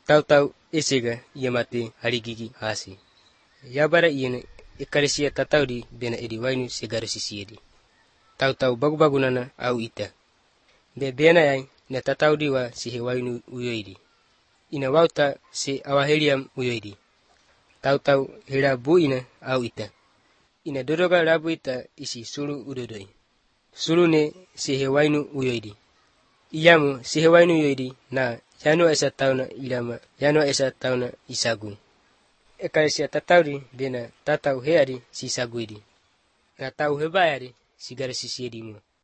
Tau esega ia mate haligigi hasi. Yabara iene ekalesia tataudi bena edi wainu segarisisiedi. Tau bagu-bagunana au ita. Be bena yai na tataudi wa sihe wainu uyoidi. Ina wauta se awaheliam uyoidi. Tau hela buina au ita. Ina dodoga labu ita isi sulu udodoi. Sulu ne sihe wainu uyoidi. Iyamu sihe wainu uyoidi na yano esa tauna ilama yano esa tauna isagu. Ekalesia tataudi bena tatau headi si saguidi. Na tau hebayadi sigarisisiedi mu.